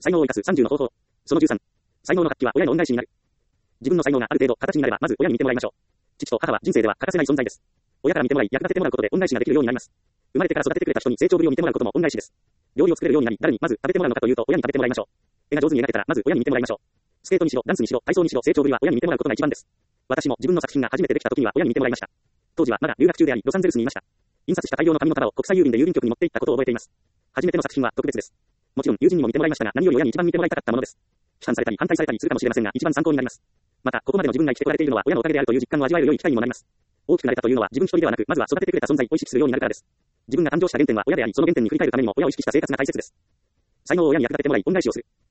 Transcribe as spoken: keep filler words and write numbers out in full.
才能を生かすさんじゅうの方法。そのじゅうさん。才能の発揮は親の恩返しになる。自分の才能がある程度形になれば、まず親に見てもらいましょう。父と母は人生では欠かせない存在です。親から見てもらい、役立ててもらうことで恩返しができるようになります。生まれてから育ててくれた人に成長ぶりを見てもらうことも恩返しです。料理を作れるようになり、誰にまず食べてもらうのかというと、親に食べてもらいましょう。絵が上手に描けたら、まず親に見てもらいましょう。スケートにしろ、ダンスにしろ、体操にしろ、成長ぶりは親に見てもらうことが一番です。私も自分の作品が初めてできた時には親に見てもらいました。当時はまだ留学中であり、ロサンゼルスにいました。印刷した大量の紙の束を国際郵便で郵便局に持って行ったことを覚えています。初めての作品は特別です。もちろん友人にも見てもらいましたが、何より親に一番見てもらいたかったものです。批判されたり反対されたりするかもしれませんが、一番参考になります。また、ここまでの自分が生きてこられているのは親のおかげであるという実感を味わえる良い機会にもなります。大きくなれたというのは自分一人ではなく、まずは育ててくれた存在を意識するようになるからです。自分が誕生した原点は親であり、その原点に振り返るためにも親を意識した生活が大切です。才能を親に役立ててもらい、恩返しをする。